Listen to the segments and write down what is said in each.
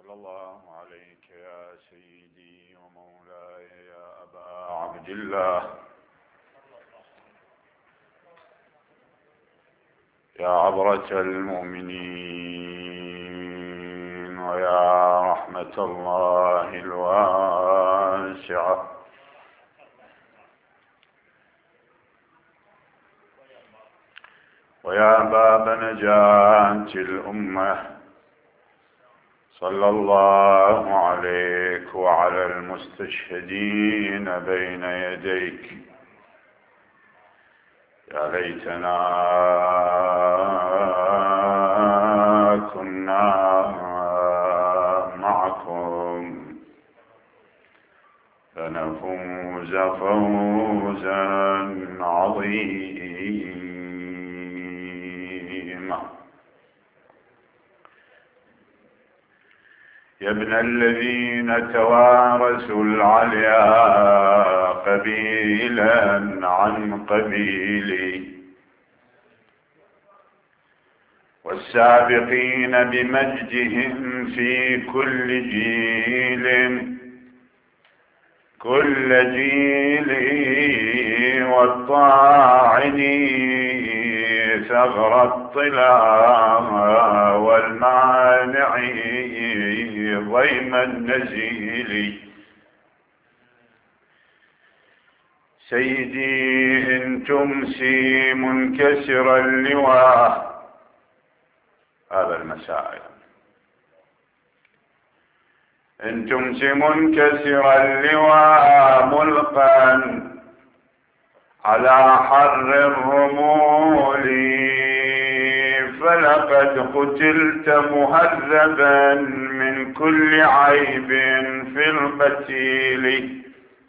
صلى الله عليك يا سيدي ومولاي يا أبا عبد الله، يا عبرة المؤمنين ويا رحمة الله الواسعة، ويا باب نجاة الأمة، صلى الله عليك وعلى المستشهدين بين يديك. يا ليتنا كنا معكم فنفوز فوزا عظيما. يا ابن الذين توارثوا العليا قبيلا عن قبيل، والسابقين بمجدهم في كل جيل كل جيل، والطاعني ثغر الطلا والمانع ضيم النزيل. سيدي إن تمسي منكسر اللواء، هذا المساء، إن تمسي منكسر اللواء ملقا على حر الرمول، فلقد قتلت مهذبا من كل عيب في القتيل.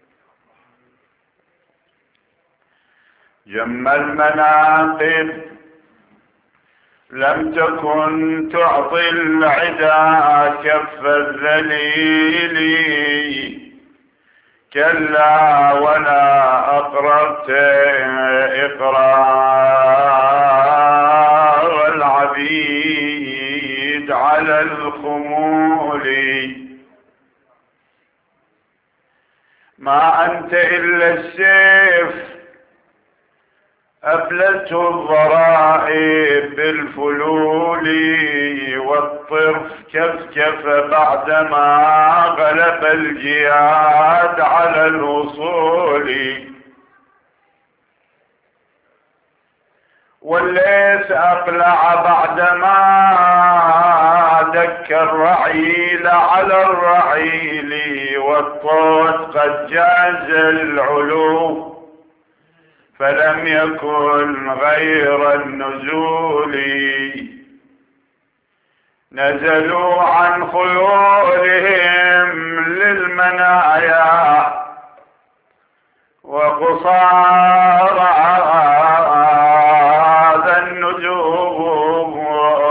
جم المناقب لم تكن تعطي العدا كف الذليل، كلا ولا أقررت إقرار العبيد على الخمول. ما أنت إلا السيف أفلت الضرائب بالفلول، والطرف كفكف بعدما غلب الجياد على الوصول. والليث أقلع بعدما دك الرعيل على الرعيل، والطود قد جاز العلو فلم يكن غير النزول. نزلوا عن خيولهم للمنايا وقصار هذا النجوم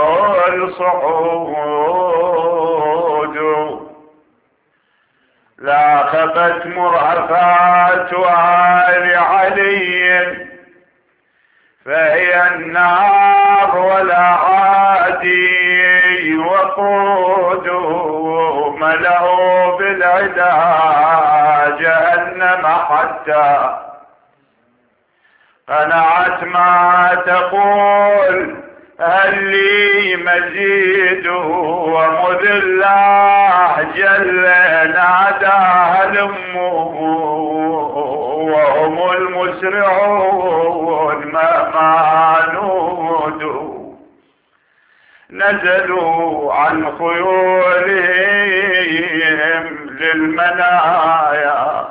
والصعود، لا خفت مرهفات آل علي فهي النار ولا عادي وقود، ملأوا بالعدا جهنم حتى قنعت ما تقول هل لي مزيد. ومذ الله جل ناداها الأم وهم المسرعون ما نودوا، نزلوا عن خيولهم للمنايا.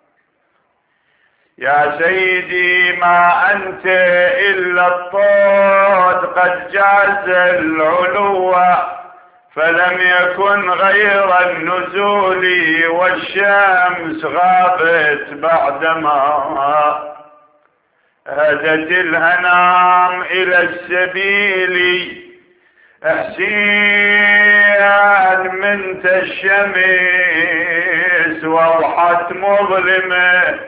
يا سيدي ما أنت إلا الطود قد جاز العلو، فلم يكن غير النزول، والشمس غابت بعدما هدت الهنام إلى السبيل. حسين منت الشمس وضحت مظلمة،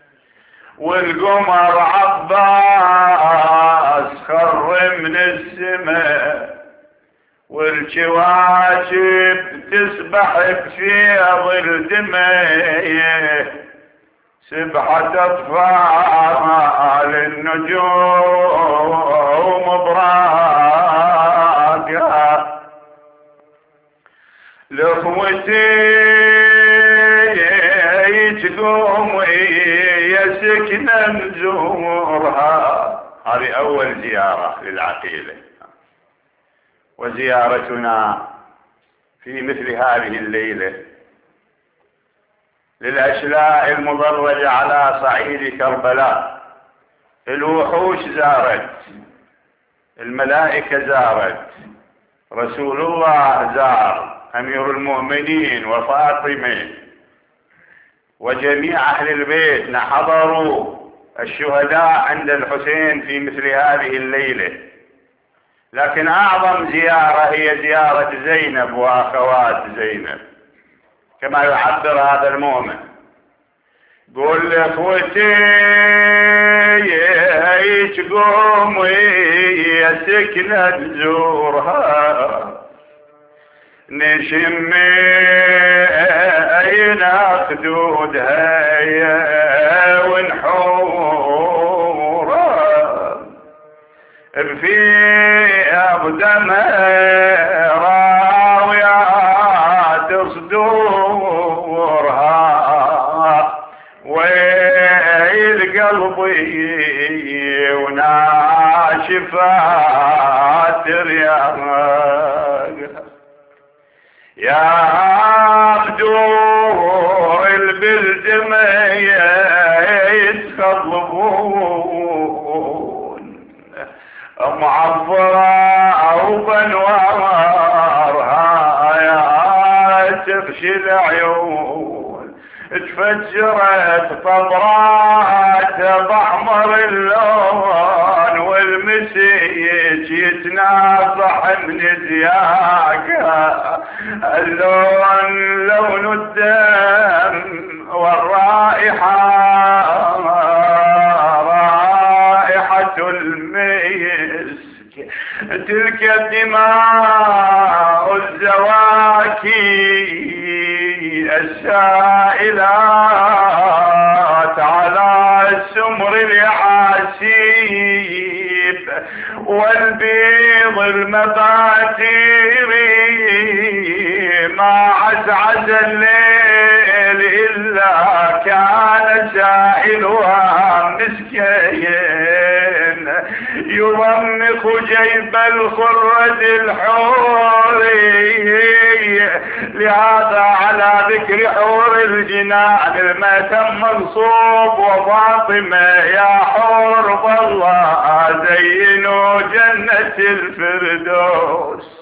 والقمر عباس خر من السماء، والكواكب تسبح بفيض الدمية، سبحة أطفال النجوم براقها. لأخوتي تقوم يا سكنة نزورها. هذه أول زيارة للعقيلة، وزيارتنا في مثل هذه الليلة للأشلاء المضرجة على صعيد كربلاء. الوحوش زارت، الملائكة زارت، رسول الله زار، أمير المؤمنين وفاطمة وجميع أهل البيت حضروا الشهداء عند الحسين في مثل هذه الليلة. لكن أعظم زيارة هي زيارة زينب وأخوات زينب، كما يعبر هذا المؤمن. قول لأخوتي تقوم يا سكنة تزورها، نشم أين خدودها ونحورها في أقدمها راويات صدورها، ويل قلبي وناشفات رياضها. يا بدور البلدمية يتخلفون، معفرة وبنوارها يا تغشي العيون، تفجرت طبرات بأحمر اللون، والمسيج يتناصح من زياقها، اللون لون الدم والرائحة رائحة المسك، تلك الدماء الزواكي السائلات على السمر اليعاسيب، والبيض المباتير ما عزعز الليل إلا كان سائلها مسكين، يضمخ جيب الخرد الحوري. لهذا على ذكر حور الجنان المأتم منصوب، وفاطمة يا حور بالله زينوا جنة الفردوس،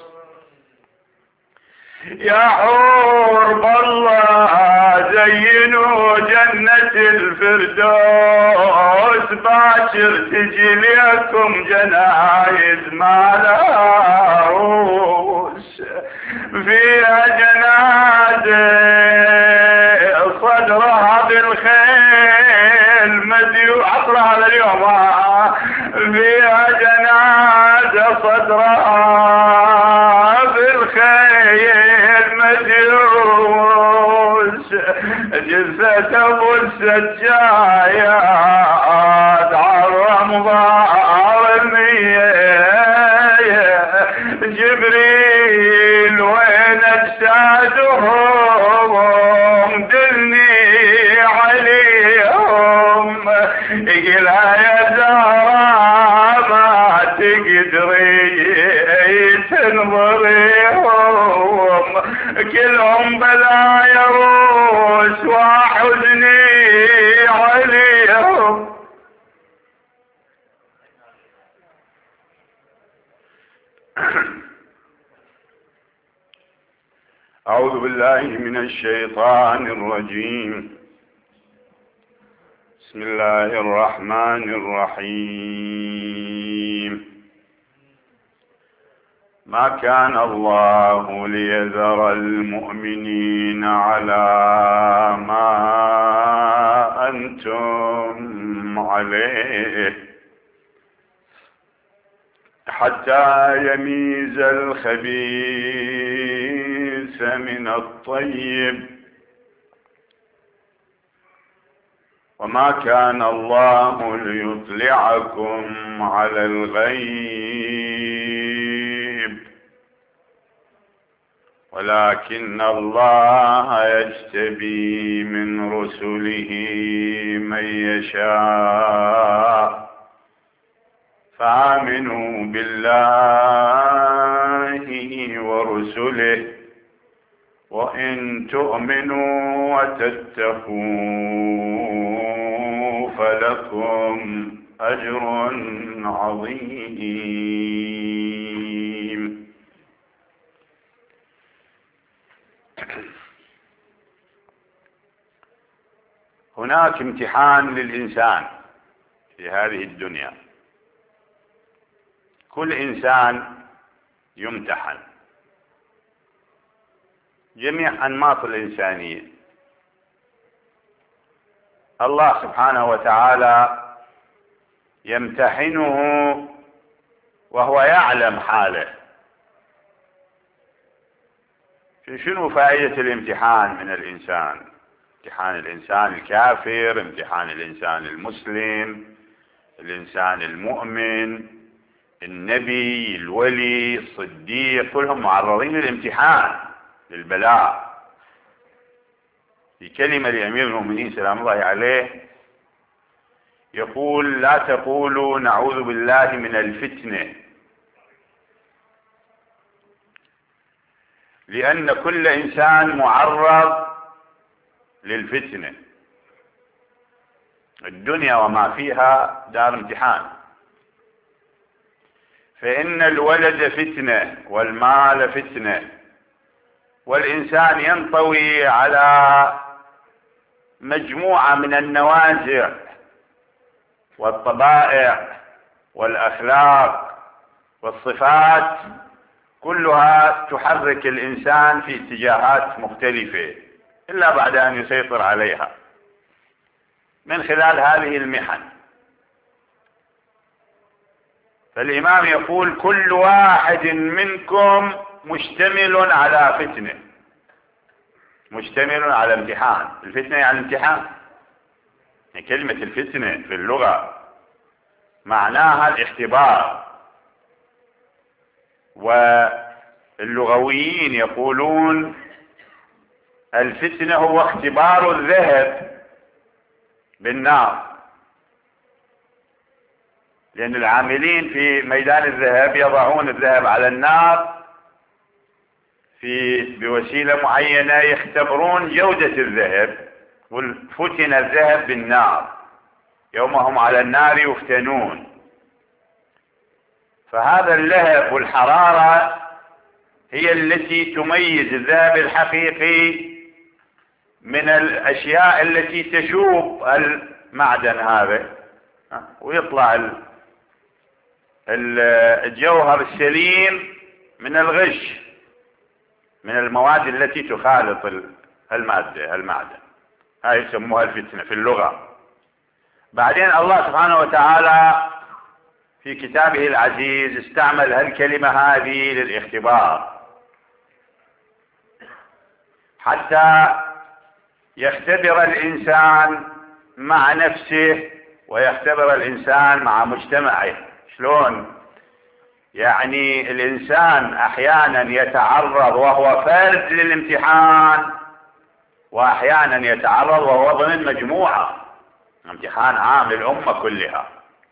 يا حور بالله زينوا جنة الفردوس، باكر تجي لكم جنايز ما لها رؤوس، فيها جنازة صدرها بالخيل مديو عطرها لليوم، فيها جنازة صدرها بالخيل مديوس، جثة ابو السجايات عالرمضاء المية، جبريل وين اجسادهم دلني عليهم، يقلها يا زهرة ما تقدري تنظريهم، كلهم بلايا روس وحزني عليهم. أعوذ بالله من الشيطان الرجيم. بسم الله الرحمن الرحيم. ما كان الله ليذر المؤمنين على ما أنتم عليه حتى يميز الخبيث من الطيب، وما كان الله ليطلعكم على الغيب ولكن الله يجتبي من رسله من يشاء، فآمنوا بالله ورسله، وإن تؤمنوا وتتقوا فلكم أجر عظيم. هناك امتحان للإنسان في هذه الدنيا، كل إنسان يمتحن، جميع أنماط الإنسانية. الله سبحانه وتعالى يمتحنه وهو يعلم حاله. شنو فائدة الامتحان من الإنسان؟ امتحان الإنسان الكافر، امتحان الإنسان المسلم، الإنسان المؤمن، النبي، الولي، الصديق، كلهم معرضين للامتحان، للبلاء. في كلمة لأمير المؤمنين سلام الله عليه يقول: لا تقولوا نعوذ بالله من الفتنة، لأن كل إنسان معرض للفتنة. الدنيا وما فيها دار امتحان، فإن الولد فتنة والمال فتنة، والإنسان ينطوي على مجموعة من النوازع والطبائع والأخلاق والصفات، كلها تحرك الإنسان في اتجاهات مختلفة إلا بعد أن يسيطر عليها من خلال هذه المحن. فالإمام يقول: كل واحد منكم مشتمل على فتنة، مشتمل على امتحان. الفتنة يعني امتحان. كلمة الفتنة في اللغة معناها الاختبار، واللغويين يقولون الفتنة هو اختبار الذهب بالنار، لأن العاملين في ميدان الذهب يضعون الذهب على النار بوسيلة معينة، يختبرون جودة الذهب. فتن الذهب بالنار، يوم هم على النار يفتنون. فهذا اللهب والحرارة هي التي تميز الذهب الحقيقي من الأشياء التي تشوب المعدن هذا، ويطلع الجوهر السليم من الغش، من المواد التي تخالط المعدن. هاي يسموها الفتنة في اللغة. بعدين الله سبحانه وتعالى في كتابه العزيز استعمل هالكلمة هذه للاختبار، حتى يختبر الإنسان مع نفسه ويختبر الإنسان مع مجتمعه. شلون؟ يعني الإنسان أحيانا يتعرض وهو فرد للامتحان، وأحيانا يتعرض وهو ضمن مجموعة، امتحان عام للأمة كلها.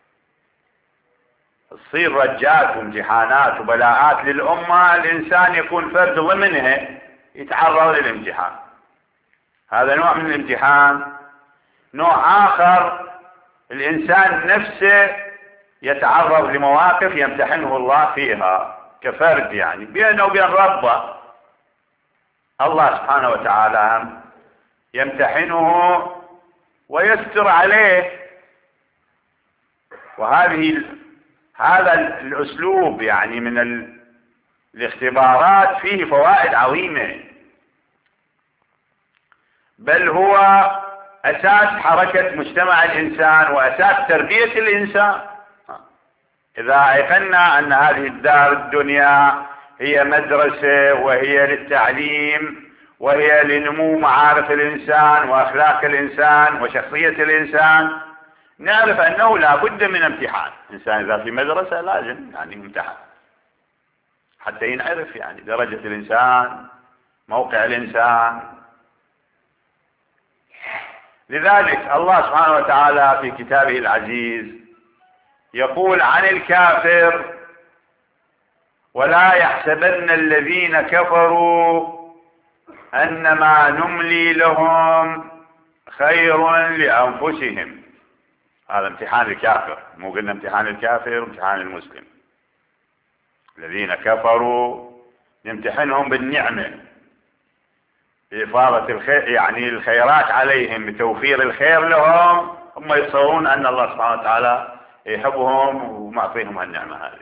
تصير رجات وامتحانات وبلاءات للأمة، الإنسان يكون فرد ضمنها يتعرض للامتحان. هذا نوع من الامتحان. نوع آخر، الإنسان نفسه يتعرض لمواقف يمتحنه الله فيها كفرد، يعني بينه وبين ربه. الله سبحانه وتعالى يمتحنه ويستر عليه. هذا الأسلوب يعني من الاختبارات فيه فوائد عظيمة، بل هو أساس حركة مجتمع الإنسان وأساس تربية الإنسان. إذا أيقنا أن هذه الدار الدنيا هي مدرسة وهي للتعليم وهي لنمو معارف الإنسان وأخلاق الإنسان وشخصية الإنسان، نعرف أنه لا بد من امتحان. الإنسان إذا في مدرسة لازم يعني يمتحن حتى ينعرف يعني درجة الإنسان، موقع الإنسان. لذلك الله سبحانه وتعالى في كتابه العزيز يقول عن الكافر: ولا يحسبن الذين كفروا أنما نملي لهم خير لأنفسهم. هذا امتحان الكافر، مو قلنا امتحان الكافر وامتحان المسلم. الذين كفروا نمتحنهم بالنعمة، بإفاضة الخير يعني الخيرات عليهم، بتوفير الخير لهم، هم يتصورون أن الله سبحانه وتعالى يحبهم ومعطيهم هالنعمة هذه.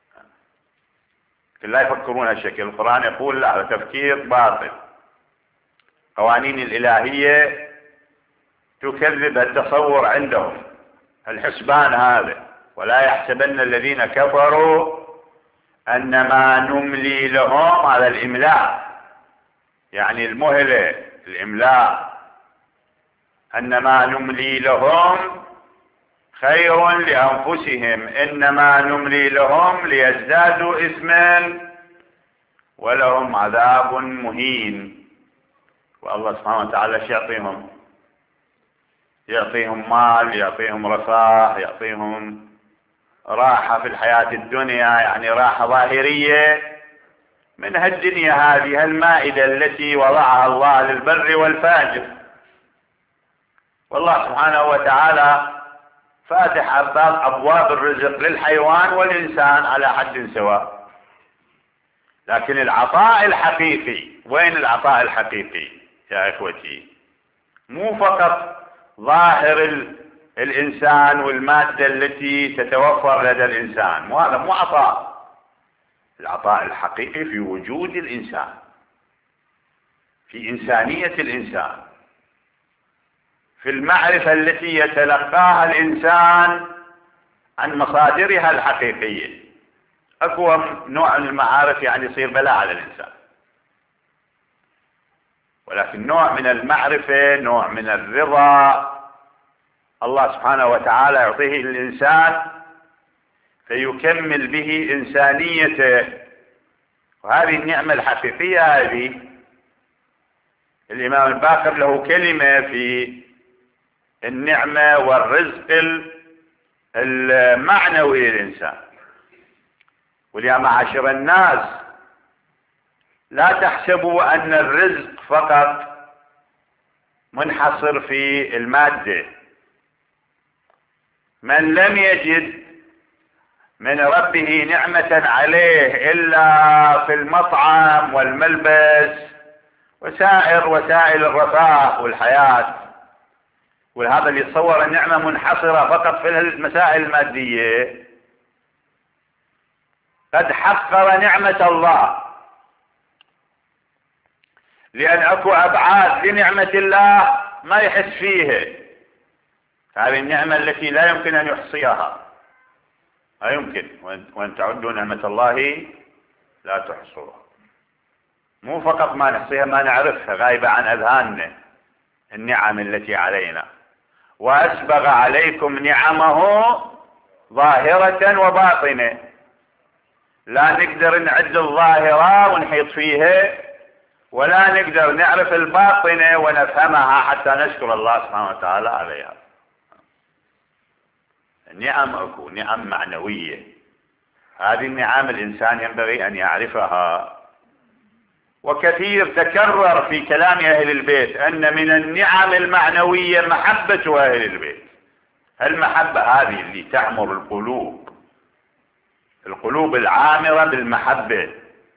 لا يفكرون هالشكل. القرآن يقول لا، هذا تفكير باطل. قوانين الإلهية تكذب التصور عندهم، الحسبان هذا. ولا يحسبن الذين كفروا أنما نملي لهم، هذا الإملاء يعني المهلة، الإملاء. أنما نملي لهم خير لأنفسهم إنما نملي لهم ليزدادوا إثما ولهم عذاب مهين. والله سبحانه وتعالى يعطيهم مال، يعطيهم رفاه، يعطيهم راحة في الحياة الدنيا، يعني راحة ظاهرية من هالدنيا هذه، المائدة التي وضعها الله للبر والفاجر. والله سبحانه وتعالى فاتح أبواب الرزق للحيوان والإنسان على حد سواء. لكن العطاء الحقيقي، وين العطاء الحقيقي يا إخوتي؟ مو فقط ظاهر الإنسان والمادة التي تتوفر لدى الإنسان، هذا مو عطاء. العطاء الحقيقي في وجود الإنسان، في إنسانية الإنسان، في المعرفة التي يتلقاها الإنسان عن مصادرها الحقيقية. أقوى نوع من المعارف يعني يصير بلاء على الإنسان، ولكن نوع من المعرفة، نوع من الرضا، الله سبحانه وتعالى يعطيه الإنسان فيكمل به إنسانيته. وهذه النعمة الحقيقية هذه، الإمام الباقر له كلمة في النعمة والرزق المعنوي للإنسان. ويا معاشر الناس، لا تحسبوا أن الرزق فقط منحصر في المادة. من لم يجد من ربه نعمة عليه إلا في المطعم والملبس وسائر وسائل الرفاه والحياة، وهذا اللي يتصور النعمة منحصرة فقط في المسائل المادية، قد حقر نعمة الله، لأن أكو أبعاد لنعمة الله ما يحس فيها. هذه النعمة التي لا يمكن أن يحصيها، لا يمكن. وأن تعدوا نعمة الله لا تحصوها. مو فقط ما نحصيها، ما نعرفها، غايبة عن أذهاننا النعم التي علينا. وأسبغ عليكم نعمه ظاهرة وباطنة. لا نقدر نعد الظاهرة ونحيط فيها، ولا نقدر نعرف الباطنة ونفهمها حتى نشكر الله سبحانه وتعالى عليها. النعم أكو نعم معنوية، هذه النعم الإنسان ينبغي أن يعرفها. وكثير تكرر في كلام أهل البيت أن من النعم المعنوية محبة أهل البيت. المحبة هذه اللي تعمر القلوب العامرة بالمحبة،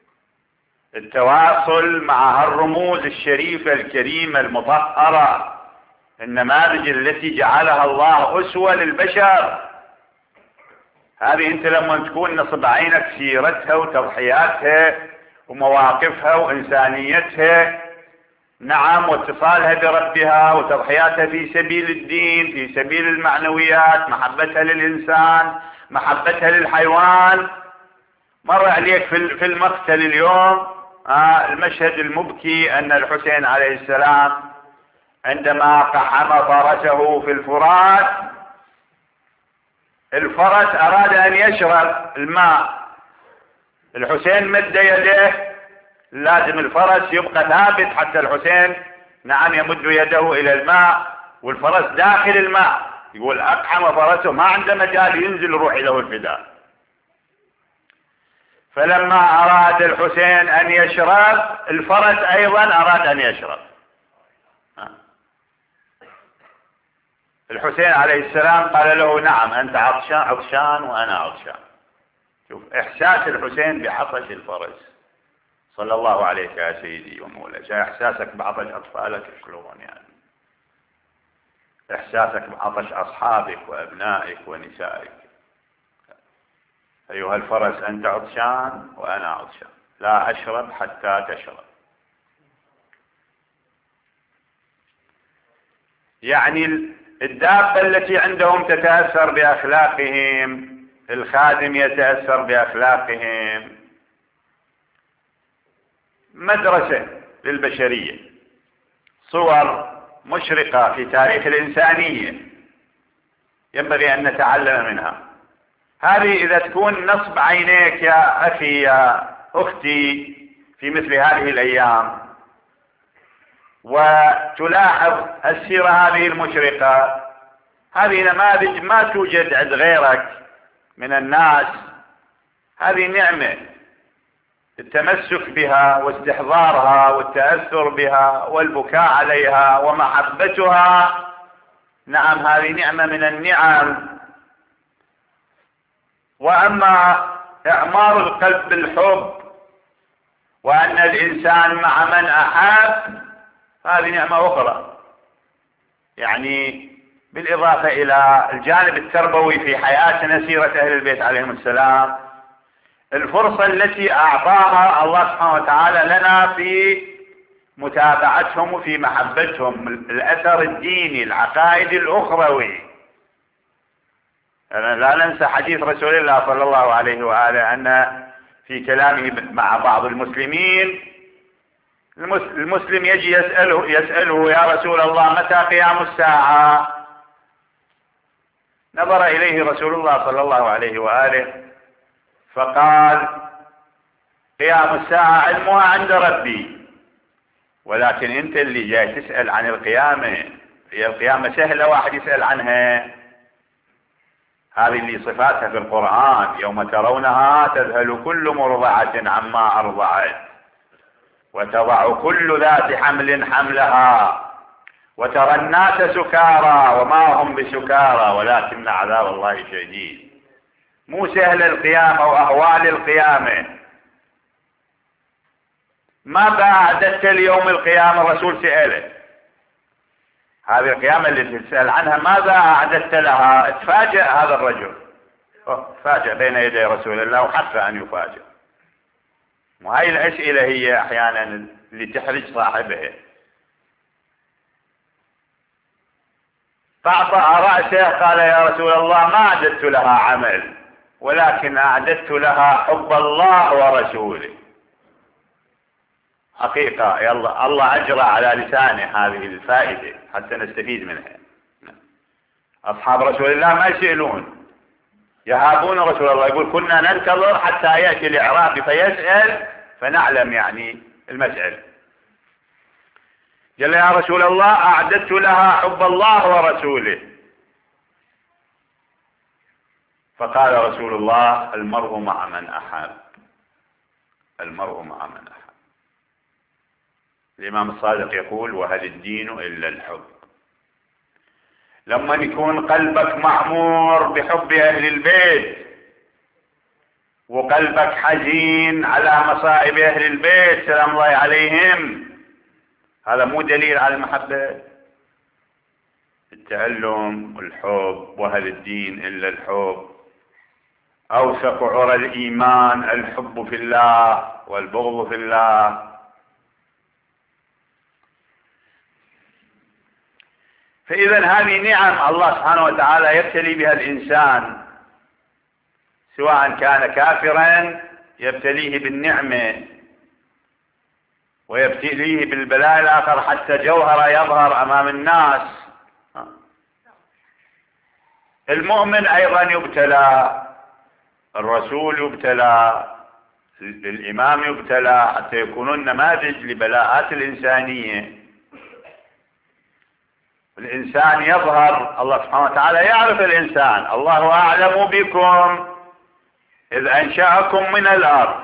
التواصل مع الرموز الشريفة الكريمة المطهرة، النماذج التي جعلها الله أسوة للبشر. هذه أنت لما تكون نصب عينك سيرتها وتضحياتها ومواقفها وإنسانيتها، نعم، واتصالها بربها وتضحياتها في سبيل الدين، في سبيل المعنويات، محبتها للإنسان، محبتها للحيوان. مر عليك في المقتل اليوم المشهد المبكي أن الحسين عليه السلام عندما قحم فرسه في الفرات، الفرس أراد أن يشرب الماء، الحسين مد يده، لازم الفرس يبقى ثابت حتى الحسين يمد يده إلى الماء والفرس داخل الماء. يقول أقحم فرسه، ما عنده مجال ينزل يروح له الفداء. فلما أراد الحسين أن يشرب، الفرس أيضا أراد أن يشرب. الحسين عليه السلام قال له نعم أنت عطشان وأنا عطشان. شوف إحساس الحسين بعطش الفرس. صلى الله عليك يا سيدي ومولاي. إحساسك بعطش أطفالك شلون إحساسك بعطش أصحابك وأبنائك ونسائك. أيها الفرس أنت عطشان وأنا عطشان، لا أشرب حتى تشرب. الدابة التي عندهم تتأثر بأخلاقهم، الخادم يتأثر بأخلاقهم. مدرسة للبشرية، صور مشرقة في تاريخ الإنسانية ينبغي أن نتعلم منها. هذه إذا تكون نصب عينيك يا أخي يا أختي في مثل هذه الأيام وتلاحظ السيرة هذه المشرقة، هذه نماذج ما توجد عند غيرك من الناس. هذه نعمة، التمسك بها واستحضارها والتأثر بها والبكاء عليها ومحبتها، نعم هذه نعمة من النعم. وأما إعمار القلب بالحب وأن الإنسان مع من أحب، هذه نعمة أخرى. بالإضافة إلى الجانب التربوي في حياتنا، سيرة أهل البيت عليهم السلام، الفرصة التي أعطاها الله سبحانه وتعالى لنا في متابعتهم وفي محبتهم، الأثر الديني، العقائد الأخروي. لا ننسى حديث رسول الله صلى الله عليه وآله أن في كلامه مع بعض المسلمين، المسلم يجي يسأله يا رسول الله متى قيام الساعة؟ نظر إليه رسول الله صلى الله عليه وآله فقال قيام الساعة علمها عند ربي، ولكن أنت اللي جاي تسأل عن القيامة. هي القيامة سهلة واحد يسأل عنها؟ هذه اللي صفاتها في القرآن: يوم ترونها تذهل كل مرضعة عما أرضعت وتضع كل ذات حمل حملها وترى الناس سكارى وما هم بسكارى ولكن عذاب الله شديد. مو سهل القيامة وأهوال القيامة. ماذا أعددت ليوم القيامة؟ الرسول سأله هذه القيامة اللي تسأل عنها ماذا أعددت لها؟ تفاجأ هذا الرجل، تفاجأ بين يدي رسول الله وحق أن يفاجأ. وهي الأسئلة هي أحيانا اللي تحرج صاحبها. فأعطى رأسه قال يا رسول الله ما أعددت لها عمل ولكن أعددت لها حب الله ورسوله. حقيقة يلا الله أجرى على لسانه هذه الفائدة حتى نستفيد منها. أصحاب رسول الله ما يسألون، يهابون رسول الله، يقول كنا ننتظر حتى يأتي الإعرابي فيسأل فنعلم المسألة. قال يا رسول الله أعددت لها حب الله ورسوله. فقال رسول الله المرء مع من أحب، المرء مع من أحب. الإمام الصادق يقول وهل الدين إلا الحب. لما يكون قلبك معمور بحب أهل البيت وقلبك حزين على مصائب أهل البيت سلام الله عليهم، هذا مو دليل على المحبة. التألم والحب، وهل الدين إلا الحب. أوثق عرى الإيمان الحب في الله والبغض في الله. فإذا هذه نعم الله سبحانه وتعالى يبتلي بها الإنسان سواء كان كافرا يبتليه بالنعمة ويبتليه بالبلاء الآخر حتى جوهره يظهر أمام الناس. المؤمن أيضا يبتلى، الرسول يبتلى، الإمام يبتلى، حتى يكونون نماذج لبلاءات الإنسانية. الإنسان يظهر، الله سبحانه وتعالى يعرف الإنسان. الله أعلم بكم إذ أنشأكم من الأرض.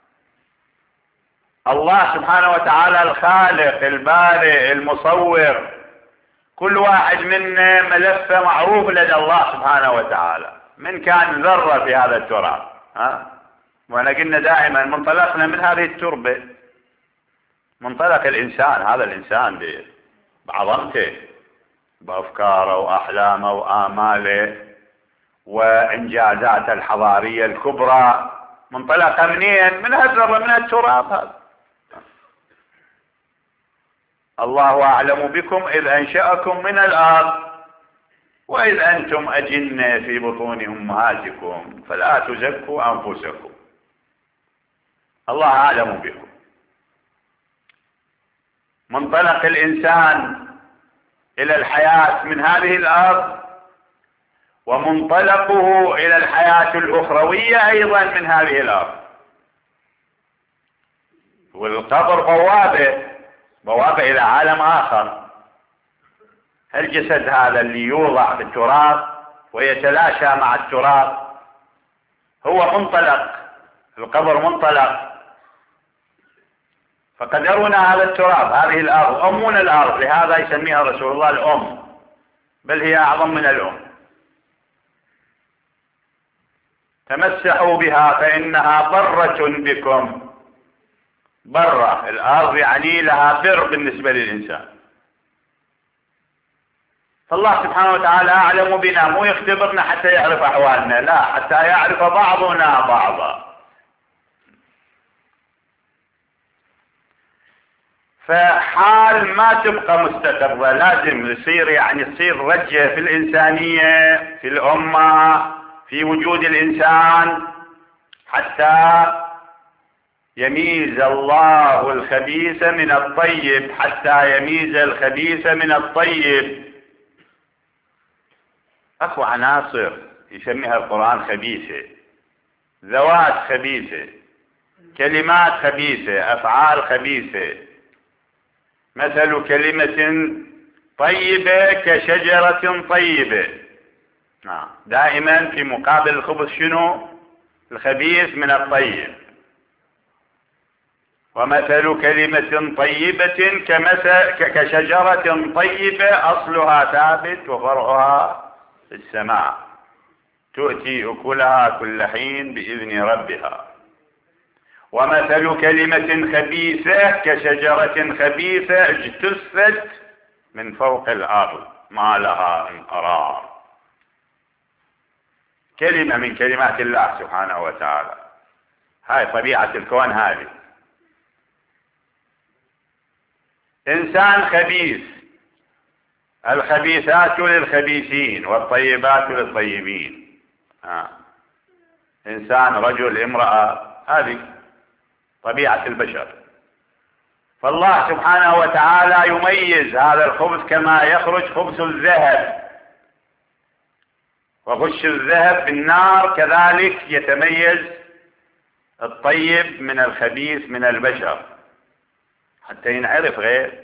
الله سبحانه وتعالى الخالق البارئ المصور، كل واحد منا ملفه معروف لدى الله سبحانه وتعالى، من كان ذرة في هذا التراب. وانا قلنا دائما منطلقنا من هذه التربة، منطلق الإنسان، هذا الإنسان بعظمته، بأفكاره وأحلامه وآماله وإنجازاته الحضارية الكبرى، منطلقة منين؟ من هالذرة، من التراب هذا. الله أعلم بكم إذ أنشأكم من الأرض وإذ أنتم أجنة في بطون أمهاتكم فلا تزكوا أنفسكم. الله أعلم بكم. منطلق الإنسان إلى الحياة من هذه الأرض، ومنطلقه إلى الحياة الأخروية أيضا من هذه الأرض. والقبر بوابة إلى عالم آخر. الجسد هذا اللي يوضع في التراب ويتلاشى مع التراب هو منطلق، القبر منطلق. فقدرونا هذا التراب، هذه الأرض، أمنا الأرض، لهذا يسميها رسول الله الأم، بل هي أعظم من الأم. تمسحوا بها فإنها برة بكم. برة، الأرض يعني لها بر بالنسبة للإنسان. فالله سبحانه وتعالى أعلم بنا، مو يختبرنا حتى يعرف أحوالنا، لا، حتى يعرف بعضنا بعضا. فحال ما تبقى مستقرة، لازم تصير رجة في الإنسانية، في الأمة، في وجود الإنسان، حتى يميز الله الخبيث من الطيب، حتى يميز الخبيث من الطيب. أكو عناصر يسميها القرآن خبيثة، ذوات خبيثة، كلمات خبيثة، أفعال خبيثة. مثل كلمة طيبة كشجرة طيبة. دائما في مقابل الخبث شنو؟ الخبيث من الطيب. ومثل كلمة طيبة كشجرة طيبة أصلها ثابت وفرعها في السماء تؤتي أكلها كل حين بإذن ربها. ومثل كلمة خبيثة كشجرة خبيثة اجتثت من فوق الأرض ما لها من قرار. كلمة من كلمات الله سبحانه وتعالى، هاي طبيعة الكون. هذه إنسان خبيث، الخبيثات للخبيثين والطيبات للطيبين. إنسان، رجل، امرأة، هذه طبيعة البشر. فالله سبحانه وتعالى يميز هذا الخبث كما يخرج خبث الذهب وغش الذهب بالنار، كذلك يتميز الطيب من الخبيث من البشر حتى ينعرف غير.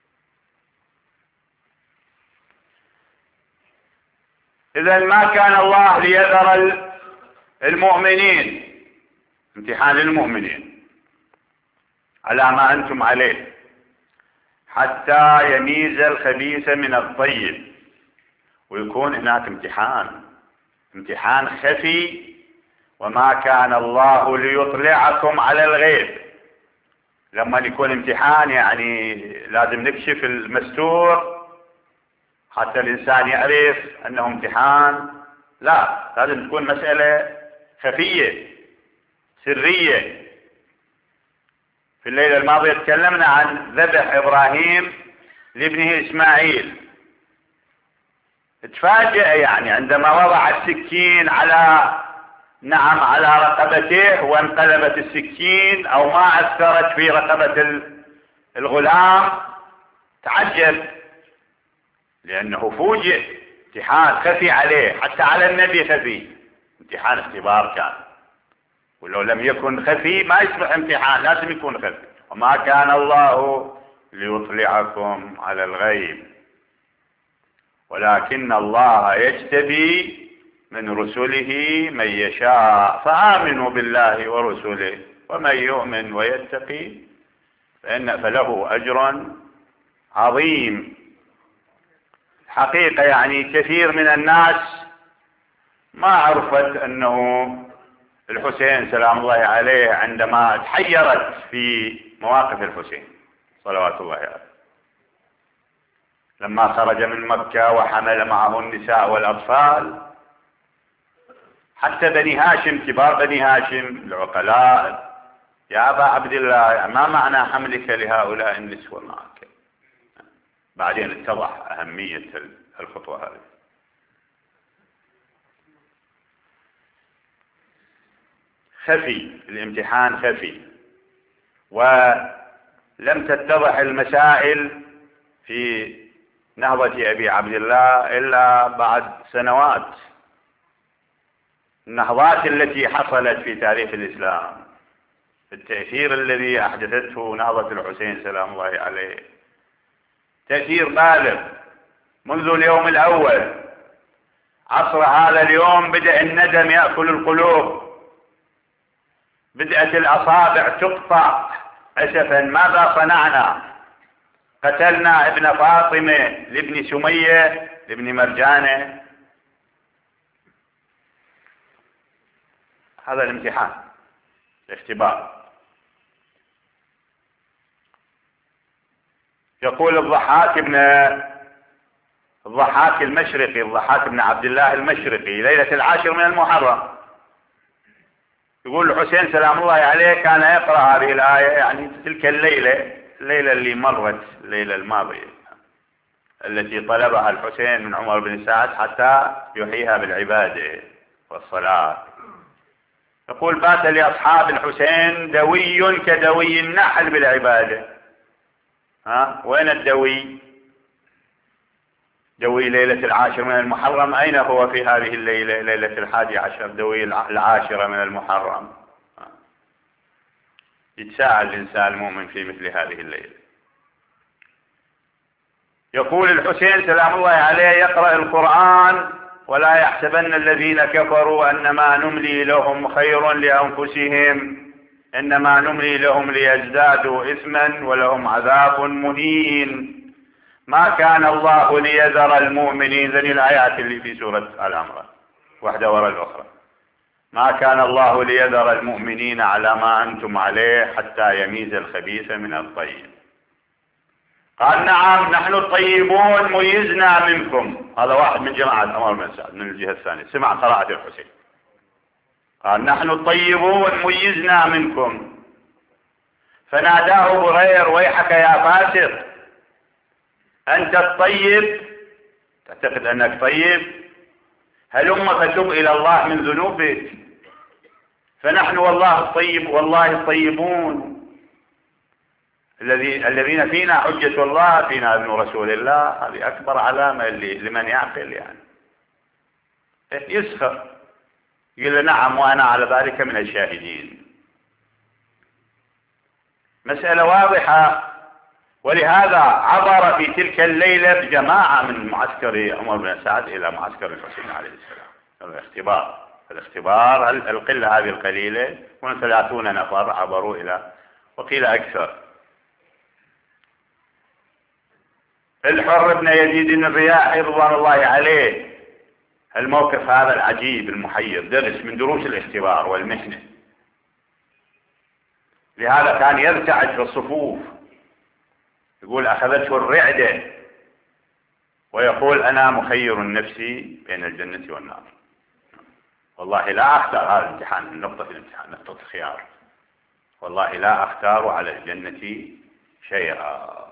إذا ما كان الله ليذر المؤمنين، امتحان المؤمنين على ما أنتم عليه، حتى يميز الخبيث من الطيب، ويكون هناك امتحان خفي. وما كان الله ليطلعكم على الغيب. لما يكون امتحان يعني لازم نكشف المستور حتى الإنسان يعرف أنه امتحان. لا، لازم تكون مسألة خفية سرية. في الليلة الماضية تكلمنا عن ذبح إبراهيم لابنه إسماعيل. تفاجأ يعني عندما وضع السكين على نعم على رقبته وانقلبت السكين أو ما أثرت في رقبة الغلام، تعجب لأنه فوجئ، امتحان خفي عليه، حتى على النبي خفي، امتحان اختبار كان، ولو لم يكن خفي ما يصبح امتحان، لازم يكون خفي. وما كان الله ليطلعكم على الغيب ولكن الله يجتبي من رسله من يشاء، فآمنوا بالله ورسله ومن يؤمن ويتقي فله أجر عظيم. حقيقة يعني كثير من الناس ما عرفت أنه الحسين سلام الله عليه عندما تحيرت في مواقف الحسين صلوات الله عليه لما خرج من مكة وحمل معه النساء والأطفال، حتى بني هاشم كبار بني هاشم العقلاء، يا أبا عبد الله ما معنى حملك لهؤلاء النسوة معك؟ بعدين اتضح أهمية الخطوة هذه. خفي الامتحان خفي، ولم تتضح المسائل في نهضة أبي عبد الله إلا بعد سنوات. النهضات التي حصلت في تاريخ الإسلام، التأثير الذي أحدثته نهضة الحسين سلام الله عليه تأثير بالغ منذ اليوم الأول. عصر هذا اليوم بدأ الندم يأكل القلوب، بدأت الأصابع تقطع أسفا. ماذا صنعنا؟ قتلنا ابن فاطمة لابن سمية لابن مرجانة. هذا الامتحان، الاختبار. يقول الضحاك المشرقي، الضحاك بن عبد الله المشرقي، ليلة 10 من المحرم، يقول الحسين سلام الله عليه كان يقرأ هذه الآية، يعني تلك الليلة اللي مرت، الليلة الماضية التي طلبها الحسين من عمر بن سعد حتى يحييها بالعبادة والصلاة. يقول بات لأصحاب الحسين دوي كدوي النحل بالعبادة. وين الدوي؟ دوي ليلة 10 من المحرم، أين هو في هذه الليلة؟ ليلة 11، دوي 10 من المحرم. يتساءل الإنسان المؤمن في مثل هذه الليلة. يقول الحسين سلام الله عليه يقرأ القرآن: ولا يحسبن الذين كفروا أنما نملي لهم خير لأنفسهم إنما نملي لهم ليزدادوا إثما ولهم عذاب مهين. ما كان الله ليذر المؤمنين، ذني الآيات اللي في سورة آل عمران واحدة وراء الأخرى. ما كان الله ليذر المؤمنين على ما أنتم عليه حتى يميز الخبيث من الطيب. قال نعم نحن الطيبون ميزنا منكم. هذا واحد من جماعة عمر بن سعد من الجهة الثانية سمع قراءة الحسين، قال نحن الطيبون ميزنا منكم. فناداه برير: ويحك يا فاسق، أنت الطيب تعتقد أنك طيب؟ هلم فتب إلى الله من ذنوبك، فنحن والله الطيبون الذين فينا حجة الله، فينا ابن رسول الله. هذه أكبر علامة لمن يعقل، يعني يسخر، يقول نعم وأنا على ذلك من الشاهدين. مسألة واضحة. ولهذا عبر في تلك الليلة بجماعة من معسكر عمر بن سعد إلى معسكر الحسين عليه السلام. الاختبار القلة هذه القليلة، من 30 نفر عبروا إلى، وقيل أكثر. الحر بن يزيد الرياحي رضوان الله عليه، الموقف هذا العجيب المحير درس من دروس الاختبار والمحنة. لهذا كان يرتعد في الصفوف، يقول أخذته الرعدة ويقول أنا مخير نفسي بين الجنة والنار. والله لا أختار هذا الامتحان، نقطة الامتحان، نقطة الخيار، والله لا أختار على الجنة شيئا.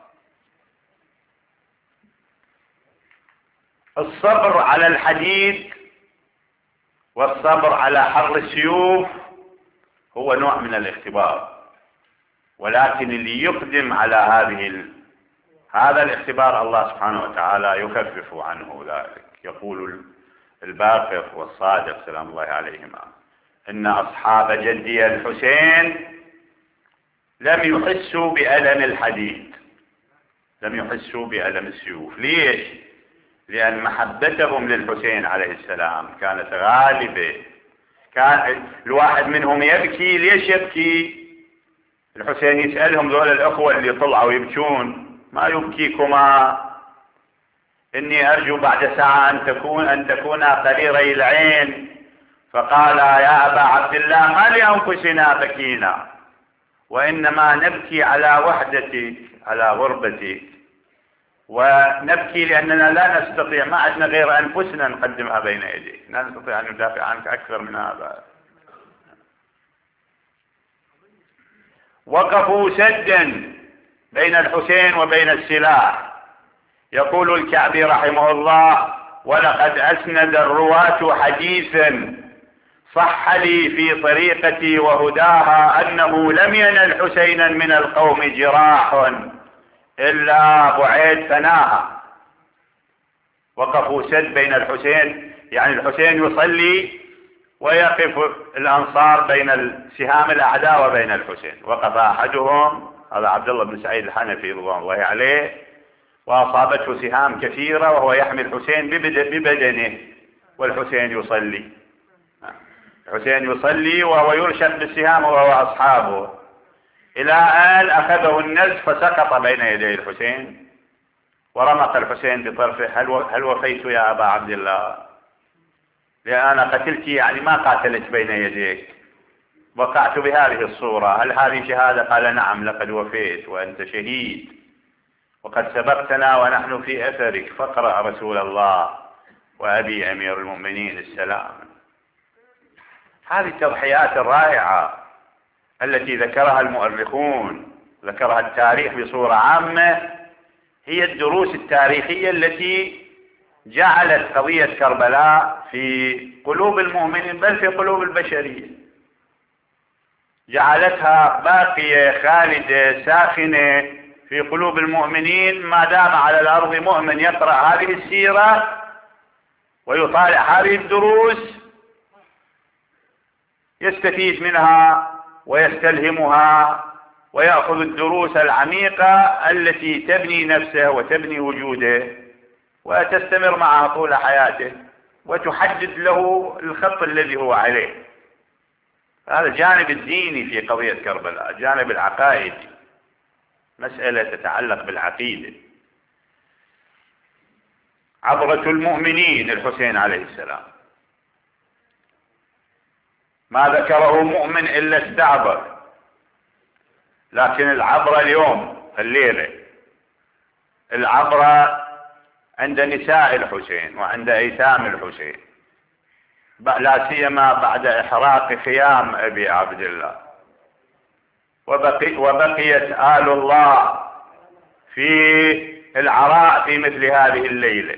الصبر على الحديد والصبر على حر السيوف هو نوع من الاختبار، ولكن اللي يقدم على هذا الاختبار الله سبحانه وتعالى يخفف عنه ذلك. يقول الباقر والصادق سلام الله عليهما إن أصحاب جدي الحسين لم يحسوا بألم الحديد، لم يحسوا بألم السيوف. ليش؟ لأن محبتهم للحسين عليه السلام كانت غالبة. كان الواحد منهم يبكي. ليش يبكي؟ الحسين يسألهم ذول الأخوة اللي طلعوا يبكون: ما يبكيكما؟ إني أرجو بعد ساعة أن تكونا قريري العين. فقال: يا أبا عبد الله ما لأنفسنا بكينا، وإنما نبكي على وحدتك، على غربتك، ونبكي لأننا لا نستطيع، ما عندنا غير أنفسنا نقدمها بين يديك، لا نستطيع أن ندافع عنك أكثر من هذا. وقفوا سدا بين الحسين وبين السلاح. يقول الكعبي رحمه الله: ولقد أسند الرواة حديثا صح لي في طريقتي وهداها أنه لم ينل حسينا من القوم جراح إلا بعيد فناها. وقفوا سد بين الحسين، يعني الحسين يصلي ويقف الأنصار بين سهام الأعداء وبين الحسين. وقف أحدهم، هذا عبد الله بن سعيد الحنفي رضوان الله عليه، وأصابته سهام كثيرة وهو يحمي الحسين ببدنه، والحسين يصلي. الحسين يصلي وهو يرشد بالسهام وهو أصحابه، إلى أن أخذه النزف فسقط بين يدي الحسين، ورمق الحسين بطرفه: هل وفيت يا أبا عبد الله؟ لأن أنا قتلت، يعني ما قاتلت بين يديك، وقعت بهذه الصورة، هل هذه شهادة؟ قال: نعم، لقد وفيت وأنت شهيد، وقد سبقتنا ونحن في أثرك، فاقرأ رسول الله وأبي أمير المؤمنين السلام. هذه التضحيات الرائعة التي ذكرها المؤرخون، ذكرها التاريخ بصورة عامة، هي الدروس التاريخية التي جعلت قضية كربلاء في قلوب المؤمنين، بل في قلوب البشرية، جعلتها باقية خالدة ساخنة في قلوب المؤمنين. ما دام على الأرض مؤمن يقرأ هذه السيرة ويطالع هذه الدروس يستفيد منها ويستلهمها ويأخذ الدروس العميقة التي تبني نفسه وتبني وجوده وتستمر معه طول حياته وتحدد له الخط الذي هو عليه. هذا الجانب الديني في قضية كربلاء. الجانب العقائدي مسألة تتعلق بالعقيدة. عبرة المؤمنين الحسين عليه السلام، ما ذكره مؤمن إلا استعبر، لكن العبرة اليوم الليلة، العبرة عند نساء الحسين وعند أيتام الحسين، لا سيما بعد إحراق خيام أبي عبد الله، وبقيت آل الله في العراء في مثل هذه الليلة،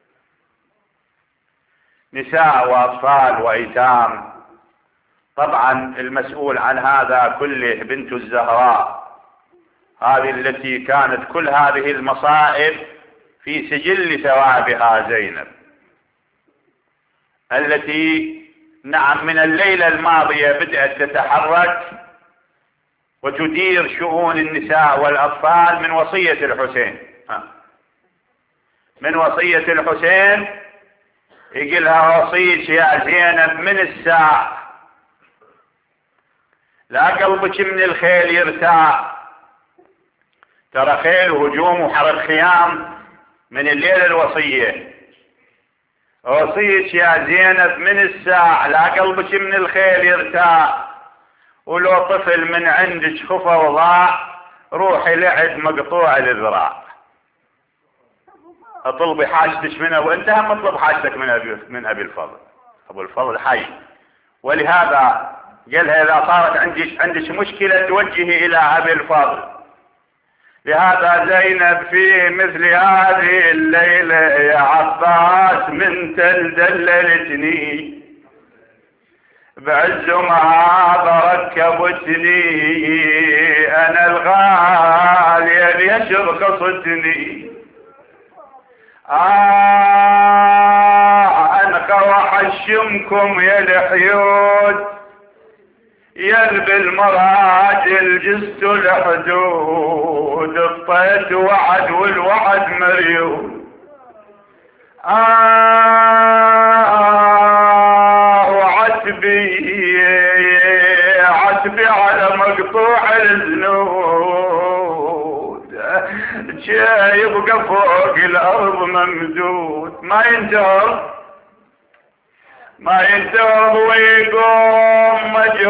نساء وأطفال وأيتام. طبعا المسؤول عن هذا كله بنت الزهراء، هذه التي كانت كل هذه المصائب في سجل ثوابها زينب، التي نعم من الليلة الماضية بدأت تتحرك وتدير شؤون النساء والأطفال من وصية الحسين. من وصية الحسين يقولها: وصيت يا زينب من الساعة لا قلبك من الخيل يرتاع، ترى خيل وهجوم وحرق خيام من الليلة الوصية. وصيت يا زينب من الساعة لا قلبك من الخيل يرتاع، ولو طفل من عندك خفى وضاع روحي لعب مقطوع الذراع. اطلبي حاجتك منه، وانت هم اطلب حاجتك من ابي الفضل. ابو الفضل حي، ولهذا قالها: اذا صارت عندك مشكلة توجهي الى ابي الفضل. لهذا زينب في مثل هذه الليلة يا عباس من تل دللتني، بعز ما ركبتني انا الغالية ليش رخصتني انقى وحشمكم يا الحيود يل بالمراجل جست الحدود الطيت وعد والوعد مريود وعتبي على مقطوع الزنود جاي يبقى فوق الارض ممدود ما ينتهب ويقوم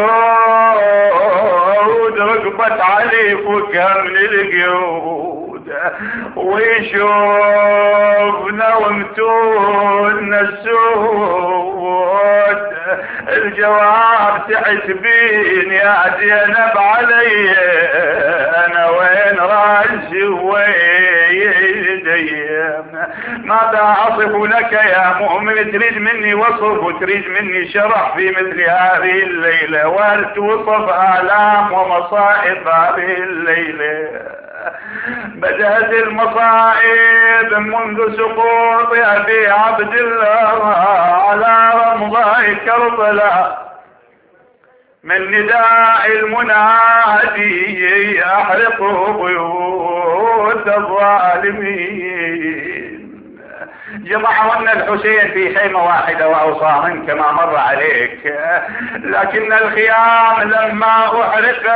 مجهود رقبت علي فكر من القيود ويشوفنا ومتون السود الجواب تحسبين يا زينب علي انا وين راسي ويدي ماذا اصف لك يا مؤمن تريد مني وصف وتريد مني شرح في مثل هذه الليلة وهل توصف آلام ومصائب هذه الليلة بدأت المصائب منذ سقوط أبي عبد الله على رمضاء كربلاء من نداء المنادي احرقوا بيوت الظالمين. جمعونا الحسين في خيمة واحدة وأوصاهن كما مر عليك، لكن الخيام لما أحرقت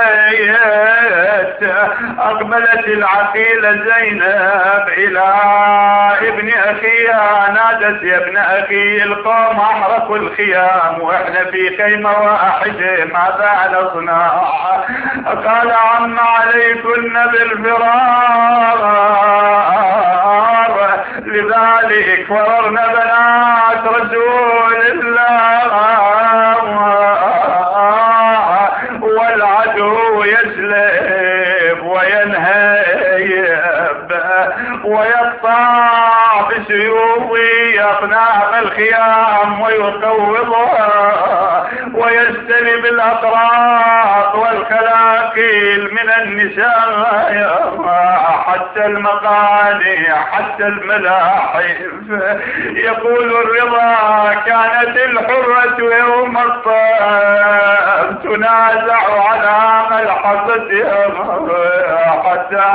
أقبلت العقيلة زينب إلى ابن أخيها نادت يا ابن أخي القوم أحرقوا الخيام وإحنا في خيمة واحدة ماذا نصنع؟ قال عم عليكن بالفرار لذلك فررنا بنات رسول الله والعدو يسلب وينهيب ويقطع بسيوفه أقنام الخيام ويقوضها ويستلب الأطراف والخلاقيل من النساء حتى المقانع حتى الملاحف. يقول الرضا كانت الحرة يوم الطاب تنازع على ملحظتها حتى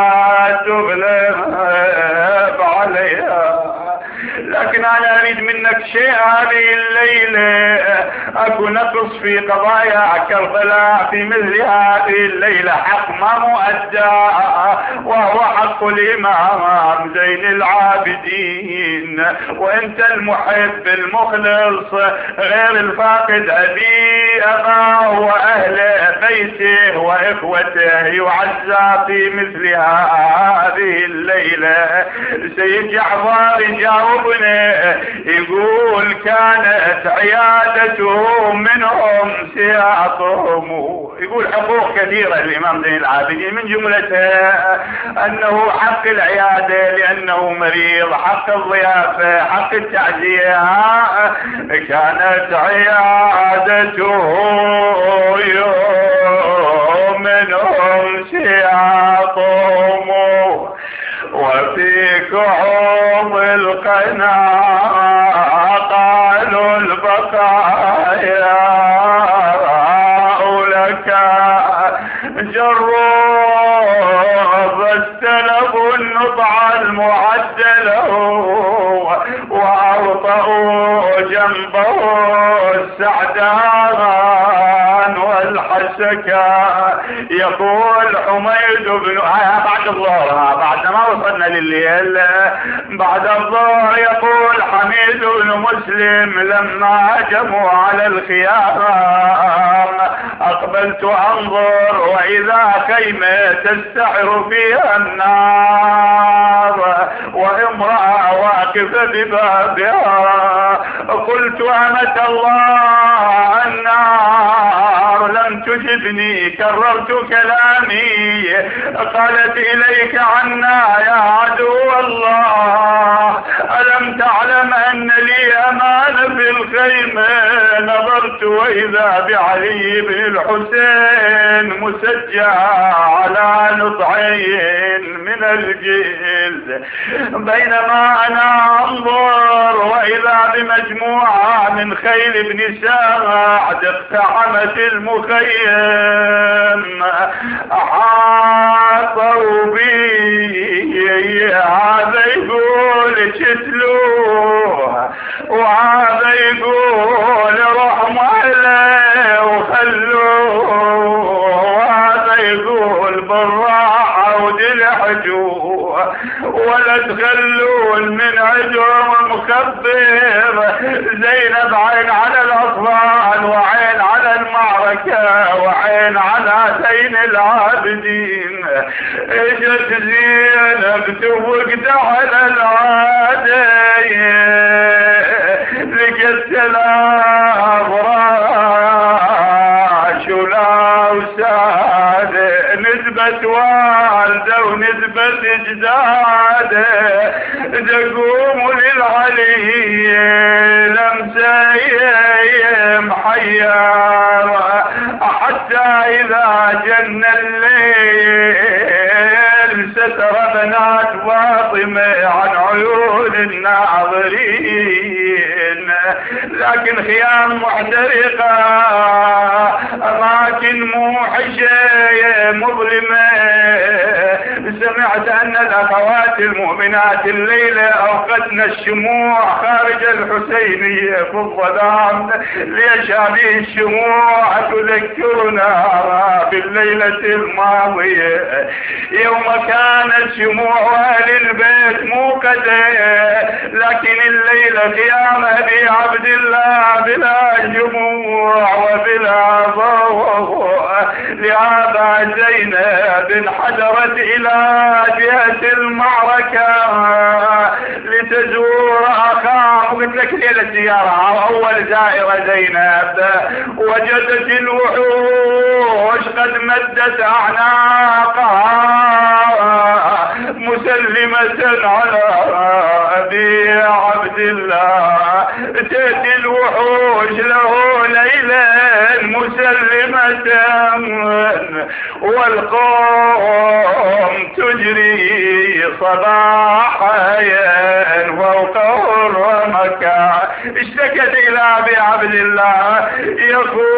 تغلب عليها. لكن انا اريد منك شيء هذه الليلة، اكو نقص في قضايا كربلاء في مثل هذه الليلة، حق ما مؤدى وهو حق الامام زين العابدين، وانت المحب المخلص غير الفاقد اباه واهل بيته واخوته يعزى في مثل هذه الليلة. سيد جعفر يجاوبنا يقول كانت عيادته منهم سياطهم، يقول حقوق كثيرة الامام زين العابدين من جملتها انه حق العيادة لانه مريض، حق الضيافة، حق التعزية. كانت عيادته منهم سياطهم وفي كعوب القناة قالوا البقايا لك جروب استلبوا النطع المعدل وأوطأوا جنبه السعدان والحسكا. يقول حميد بن بعد الظهر بعد ما وصلنا لليل بعد الظهر يقول حميد بن مسلم لما هجموا على الخيام اقبلت انظر واذا خيمة تستعر فيها النار وامرأة واقفة ببابها. قلت أمة الله النار فلم تجبني كررت كلامي قالت إليك عنا يا عدو الله ألم تعلم أن لي أمان في الخيمة نظرت وإذا بعلي بن الحسين مسجى على نطعين من الجلد بينما أنا أنظر وإذا بمجموعة من خيل بن سعد اقتحمت المخيم أحاطوا بي هذا يقول شتلوه وهذا يقول رحمة له وخلوه وهذا يقول بالراحة ودلحجوه ولا تخلون من عدوهم مخبر زينب عين على الأطفال وعين على المعركة وعين على زين العابدين اجت زينب توقد على العادية لقت الأبراش ولا وسادة نسبة والده ونسبة جداده تقوم للعلي لمسايم حيار حتى إذا جن الليل ستر بنات فاطمة عن عيون الناظرين لكن خيام محترقة أماكن موحشة مظلمة سمعت أن الأخوات المؤمنات الليلة أوقدن الشموع خارج الحسينية في الظلام ليش هذه الشموع تذكرنا بالليلة الماضية يوم كانت شموع أهل البيت موقدة لكن الليلة قيام أبي عبد الله بلا شموع وبلا ضوء لهذا زينب انحدرت إلى جهة المعركة لتزور أخاها وقلت لك ليلة زيارة أول زائرة زينب وجدت الوحوش قد مدت أعناقها مسلمة على أبي عبد الله تأتي الوحوش له ليلا مسلمة والقوم تجري صباحا فوق الرمكة اشتكت إلى أبي عبد الله يا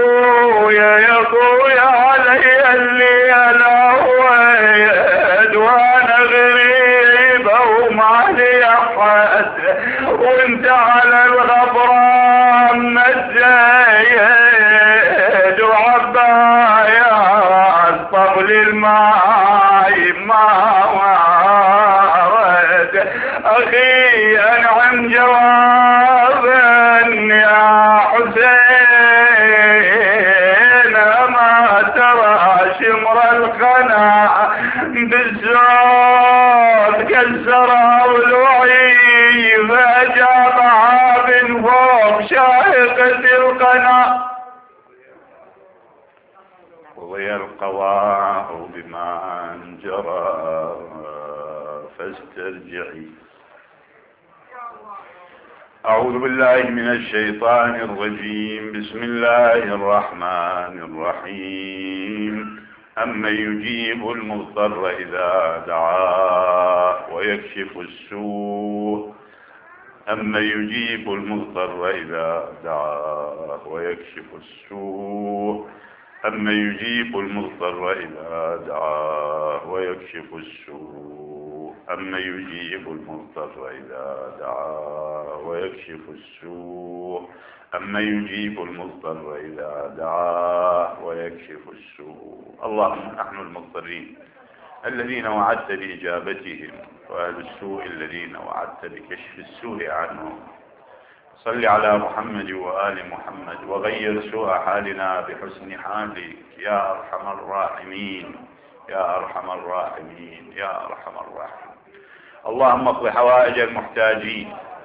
خويا علي الليلة ويد وانا غريبة وما لي أحد وانت على الغبران مزايد وعبايات طبل الماء ما ورد أخي أنعم جوابا يا حسين ما ترى شمر الخنا بالزود كسره الوعي فأجابها من فوق شاهقة القنا قضي القضاء بما جرى فاسترجعي. أعوذ بالله من الشيطان الرجيم. بسم الله الرحمن الرحيم. أمن يجيب المضطر إذا دعاه ويكشف السوء أمن يجيب المضطر إذا دعاه ويكشف السوء أمن يجيب المضطر إذا دعاه ويكشف السوء أمن يجيب المضطر إذا دعاه ويكشف السوء أمن يجيب المضطر إذا دعاه ويكشف السوء. اللهم نحن المضطرين الذين وعدت بإجابتهم وأهل السوء الذين وعدت بكشف السوء عنهم. صل على محمد وآل محمد وغير سوء حالنا بحسن حالك يا أرحم الراحمين يا أرحم الراحمين يا أرحم الراحمين. اللهم اقض حوائج المحتاجين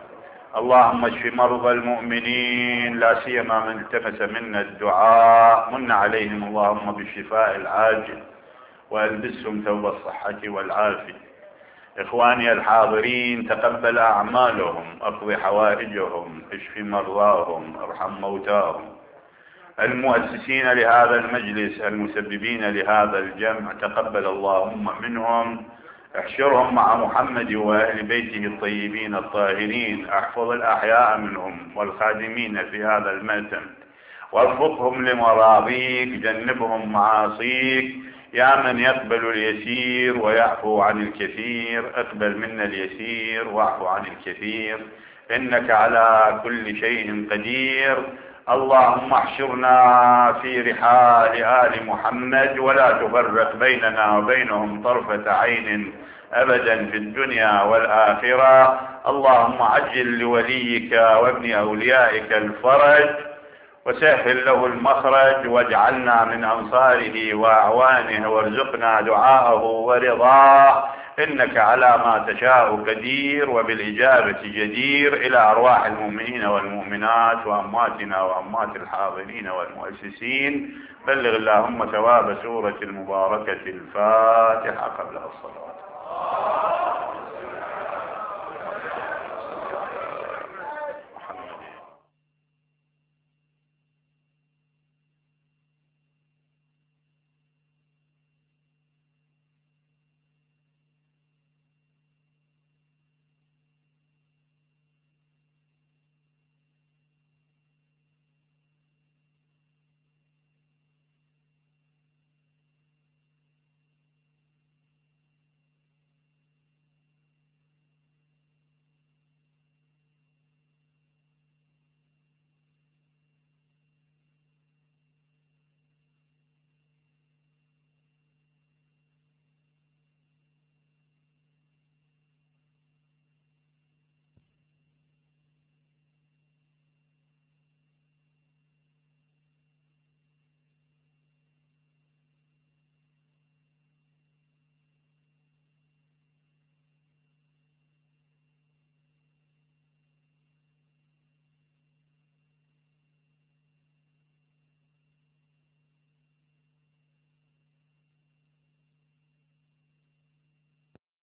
اللهم اشف مرضى المؤمنين لا سيما من التمس منا الدعاء، من عليهم اللهم بالشفاء العاجل والبسهم ثوب الصحة والعافية. إخواني الحاضرين، تقبل أعمالهم، اقض حوائجهم، اشف مرضاهم، ارحم موتاهم. المؤسسين لهذا المجلس، المسببين لهذا الجمع، تقبل اللهم منهم، احشرهم مع محمد وأهل بيته الطيبين الطاهرين. احفظ الأحياء منهم والخادمين في هذا المأتم، وارفقهم لمراضيك، جنبهم معاصيك. يا من يقبل اليسير ويعفو عن الكثير، اقبل منا اليسير واعفو عن الكثير، إنك على كل شيء قدير. اللهم احشرنا في رحال آل محمد، ولا تفرق بيننا وبينهم طرفة عين أبدا في الدنيا والآخرة. اللهم عجل لوليك وابن أوليائك الفرج، وسهل له المخرج، واجعلنا من أنصاره وأعوانه، وارزقنا دعاءه ورضاه، إنك على ما تشاء قدير وبالإجابة جدير. إلى أرواح المؤمنين والمؤمنات وأمواتنا وأموات الحاضرين والمؤسسين، بلغ اللهم ثواب سورة المباركة الفاتحة قبل الصلاة.